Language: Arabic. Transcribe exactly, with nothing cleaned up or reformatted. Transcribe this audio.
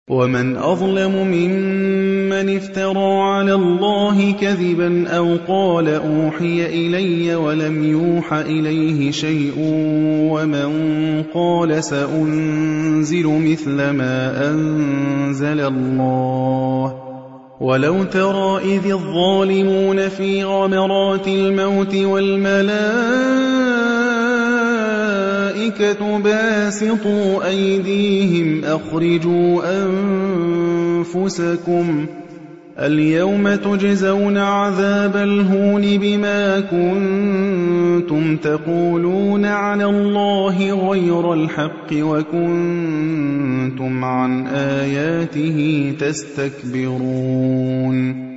وَمَنْ أَظْلَمُ مِمَّنِ افْتَرَىٰ عَلَى اللَّهِ كَذِبًا أَوْ قَالَ أُوحِيَ إِلَيَّ وَلَمْ يُوحَ إِلَيْهِ شَيْءٌ وَمَنْ قَالَ سَأُنزِلُ مِثْلَ مَا أَنزَلَ اللَّهُ ۗ وَلَوْ تَرَىٰ إِذِ الظَّالِمُونَ فِي غَمَرَاتِ الْمَوْتِ وَالْمَلَائِكَةُ بَاسِطُو أَيْدِيهِمْ أَخْرِجُوا أَنفُسَكُمُ الْيَوْمَ تُجْزَوْنَ عَذَابَ الْهُونِ بِمَا كُنتُمْ تَقُولُونَ عَلَى اللَّهِ غَيْرَ الْحَقِّ وَكُنتُمْ عَنْ آيَاتِهِ تَسْتَكْبِرُونَ